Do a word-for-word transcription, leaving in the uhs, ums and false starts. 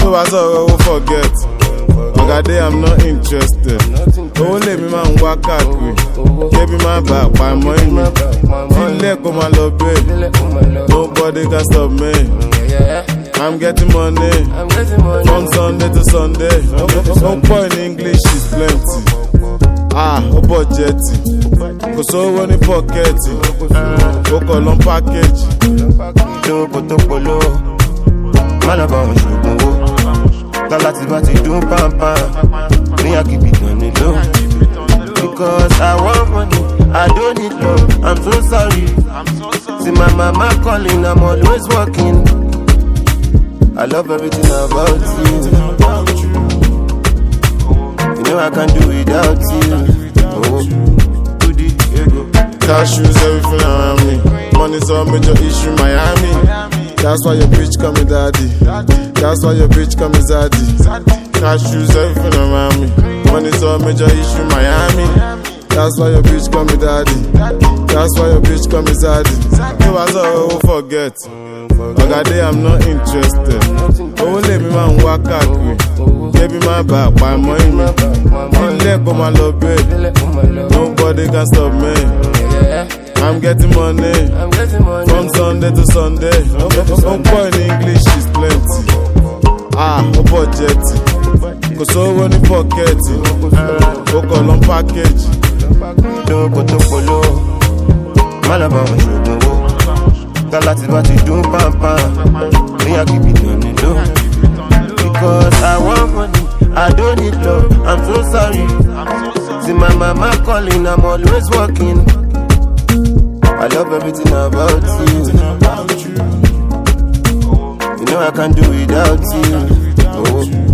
Tó bá sọ̀rọ̀ ó forget. Ọ̀gádé I'm not interested. Owó lèmi máa ń wá káàkiri. Kébí má bà pa mọ́ ìmí. Ilé kò máa lọ bẹ́ẹ̀. Nobody can stop me. I'm getting money. From Sunday to Sunday. No point in English is plenty. Ah, ó bọ̀jẹ̀tì. Kò sówó ní pọ́kẹ́tì. Ó kọ̀ lọ́n pákéjì. Lówó tó polówó. Má lọ bá wọn ṣògùn owó. Tọ́lá ti bá ti dún pàmpá. Ní àkìbì kan ní ló. Because I want money, I don't need love. I'm so sorry. See my mama calling, I'm always working. I love everything about you. You know I can't do without you. Oh, to the ego. Cash shoes, everything around me. Money's a major issue, Miami. That's why your bitch call me daddy. That's why your bitch call me zaddy. Cash shoes, everything around me. Money's a major issue, Miami. That's why your bitch call me daddy. That's why your bitch call me zaddy. Tó bá sọ̀rọ̀ ó forget. Ọ̀gádé I'm not interested. Owó lèmi máa ń wá káàkiri. Kébí má bà pa mọ́ ìmí. Ilé kò máa lọ bẹ́ẹ̀. Nobody can stop me. I'm getting money. From Sunday to Sunday. No point in English is plenty. Ah, ó bọ̀jẹ̀tì. Kò sówó ní pọ́kẹ́tì. Ó kọ̀ lọ́n pákéjì. Lówó tó polówó. Má lọ bá wọn ṣògùn owó. Tọ́lá ti bá ti dún pàmpá. Ní àkìbì kan ní ló. Because I want money, I don't need love. I'm so sorry. See my mama calling, I'm always working. I love everything about you. You know I can't do without you. Oh.